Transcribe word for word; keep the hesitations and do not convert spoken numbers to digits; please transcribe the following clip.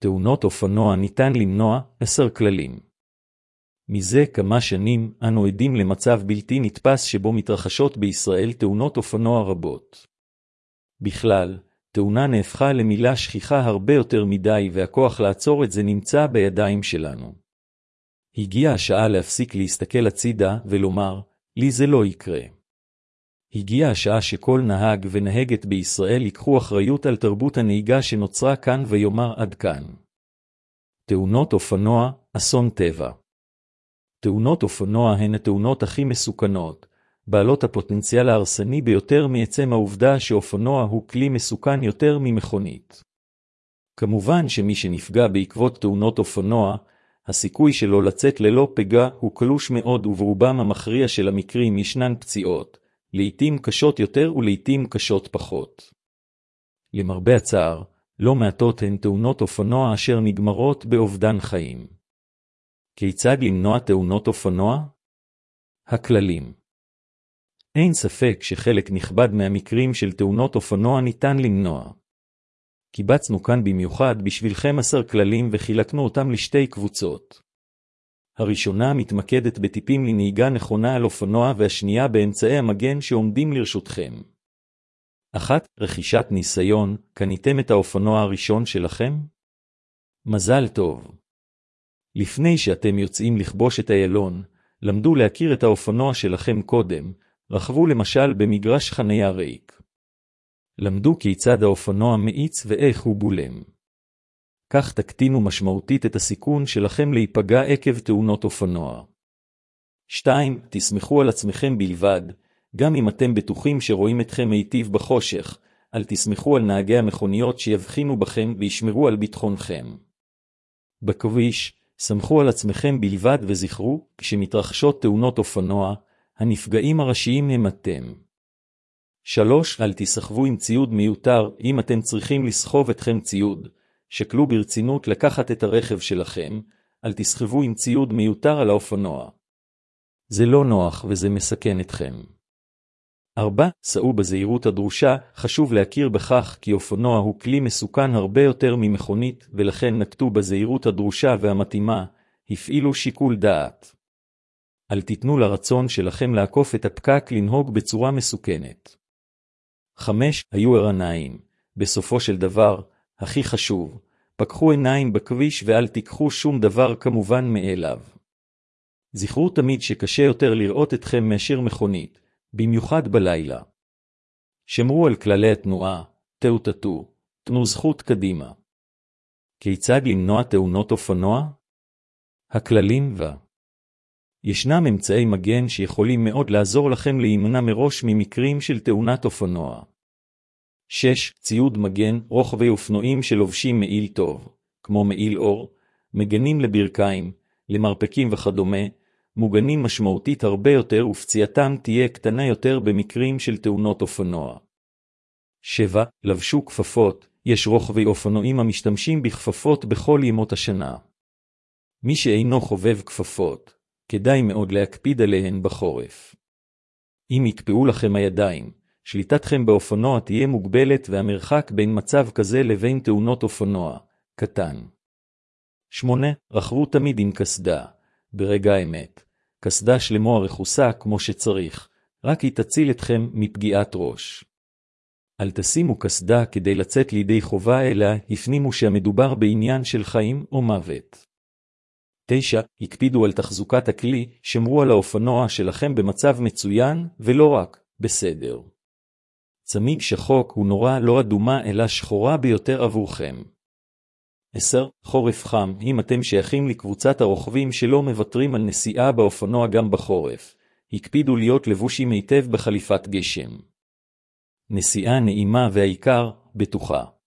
תאונות אופנוע ניתן למנוע, עשר כללים. מזה כמה שנים אנו עדים למצב בלתי נתפס שבו מתרחשות בישראל תאונות אופנוע רבות. בכלל, תאונה נהפכה למילה שכיחה הרבה יותר מדי והכוח לעצור את זה נמצא בידיים שלנו. הגיעה השעה להפסיק להסתכל הצידה ולומר, לי זה לא יקרה. הגיעה השעה שכל נהג ונהגת בישראל ייקחו אחריות על תרבות הנהיגה שנוצרה כאן ויאמר עד כאן. תאונות אופנוע, אסון טבע. תאונות אופנוע הן התאונות הכי מסוכנות, בעלות הפוטנציאל ההרסני ביותר מעצם העובדה שאופנוע הוא כלי מסוכן יותר ממכונית. כמובן שמי שנפגע בעקבות תאונות אופנוע, הסיכוי שלו לצאת ללא פגע הוא קלוש מאוד וברובם המכריע של המקרים ישנן פציעות, לעתים קשות יותר ולעתים קשות פחות. למרבה הצער, לא מעטות הן תאונות אופנוע אשר נגמרות באובדן חיים. כיצד למנוע תאונות אופנוע? הכללים. אין ספק שחלק נכבד מהמקרים של תאונות אופנוע ניתן למנוע. קיבצנו כאן במיוחד בשבילכם עשר כללים וחילקנו אותם לשתי קבוצות. הראשונה מתמקדת בטיפים לנהיגה נכונה על אופנוע והשנייה באמצעי המגן שעומדים לרשותכם. אחת, רכישת ניסיון, קניתם את האופנוע הראשון שלכם? מזל טוב. לפני שאתם יוצאים לכבוש את איילון, למדו להכיר את האופנוע שלכם קודם, רכבו למשל במגרש חניה ריק. למדו כיצד האופנוע מאיץ ואיך הוא בולם. כך תקטינו משמעותית את הסיכון שלכם להיפגע עקב תאונות אופנוע. שתיים. תסמכו על עצמכם בלבד, גם אם אתם בטוחים שרואים אתכם היטיב בחושך, אל תסמכו על נהגי המכוניות שיבחינו בכם וישמרו על ביטחונכם. בכביש, סמכו על עצמכם בלבד וזכרו, כשמתרחשות תאונות אופנוע, הנפגעים הראשיים הם אתם. שלוש. אל תסחבו עם ציוד מיותר, אם אתם צריכים לסחוב אתכם ציוד. שקלו ברצינות לקחת את הרכב שלכם, אל תסחבו עם ציוד מיותר על האופנוע. זה לא נוח וזה מסכן אתכם. ארבע. סעו בזהירות הדרושה, חשוב להכיר בכך כי אופנוע הוא כלי מסוכן הרבה יותר ממכונית, ולכן נקטו בזהירות הדרושה והמתאימה, הפעילו שיקול דעת. אל תיתנו לרצון שלכם לעקוף את הפקק לנהוג בצורה מסוכנת. חמש. היו ערניים. בסופו של דבר, הכי חשוב, פקחו עיניים בכביש ואל תיקחו שום דבר כמובן מאליו. זכרו תמיד שקשה יותר לראות אתכם מאשר מכונית, במיוחד בלילה. שמרו על כללי התנועה, תאותתו, תנו זכות קדימה. כיצד למנוע תאונות אופנוע? הכללים ו... ישנם אמצעי מגן שיכולים מאוד לעזור לכם להימנע מראש ממקרים של תאונת אופנוע. שש. ציוד מגן, רוכבי אופנועים שלובשים מעיל טוב, כמו מעיל אור, מגנים לברכיים, למרפקים וכדומה, מוגנים משמעותית הרבה יותר ופציעתם תהיה קטנה יותר במקרים של תאונות אופנוע. שבע. לבשו כפפות, יש רוכבי אופנועים המשתמשים בכפפות בכל ימות השנה. מי שאינו חובב כפפות, כדאי מאוד להקפיד עליהן בחורף. אם יקפאו לכם הידיים, שליטתכם באופנוע תהיה מוגבלת והמרחק בין מצב כזה לבין תאונות אופנוע, קטן. שמונה. רכבו תמיד עם קסדה. ברגע האמת, קסדה שלמה רכוסה כמו שצריך, רק היא תציל אתכם מפגיעת ראש. אל תשימו קסדה כדי לצאת לידי חובה אלא הפנימו שהמדובר בעניין של חיים או מוות. תשע. הקפידו על תחזוקת הכלי, שמרו על האופנוע שלכם במצב מצוין ולא רק בסדר. צמיג שחוק הוא נורא לא אדומה אלא שחורה ביותר עבורכם. עשר. חורף חם, אם אתם שייכים לקבוצת הרוכבים שלא מוותרים על נסיעה באופנוע גם בחורף, הקפידו להיות לבושים היטב בחליפת גשם. נסיעה נעימה והעיקר, בטוחה.